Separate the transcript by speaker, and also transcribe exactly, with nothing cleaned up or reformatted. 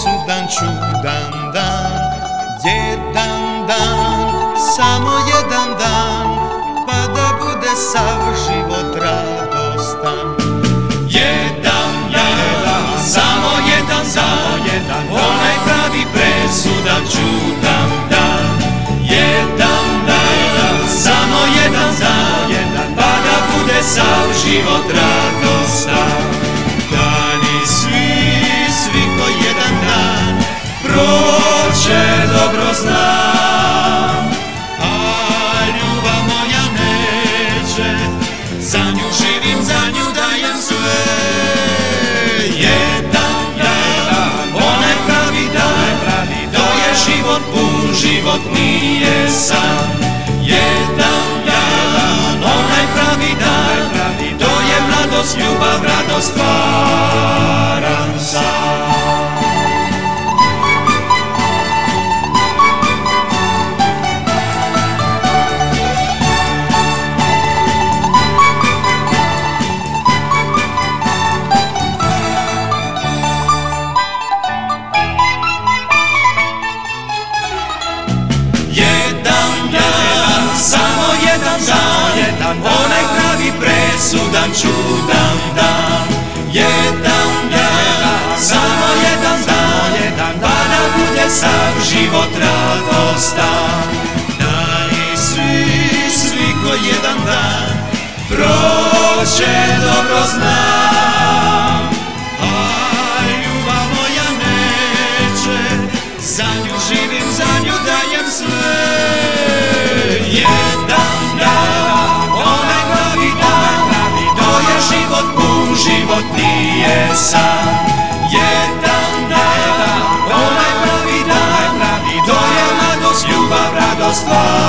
Speaker 1: presudan, čudan dan. Jedan dan, samo jedan dan, pa da bude sav život radostan. Jedan dan, samo jedan dan, onaj pravi presudan, čudan dan. Jedan dan, samo jedan dan, pa da bude sav život radostan. Dani svi, svi ko jedan dan, proće dobro znam, a ljubav moja neće, za nju živim, za nju dajem sve. Jedan dan, onaj pravi dan, to je život pun, život nije san. Jedan dan, onaj pravi dan, to je mladost, ljubav, radost, stvaran san. Onaj pravi presudan, čudan dan. Jedan dan, samo jedan dan, pa da bude sav život radostan. Dani svi, svi ko jedan dan, proće dobro znam, a ljubav moja neće, za nju živim, za nju dajem sve. Jedan dan, onaj pravi dan, to je život pun, život nije san. Jedan dan, onaj pravi dan, to je mladost, ljubav, radost, stvar.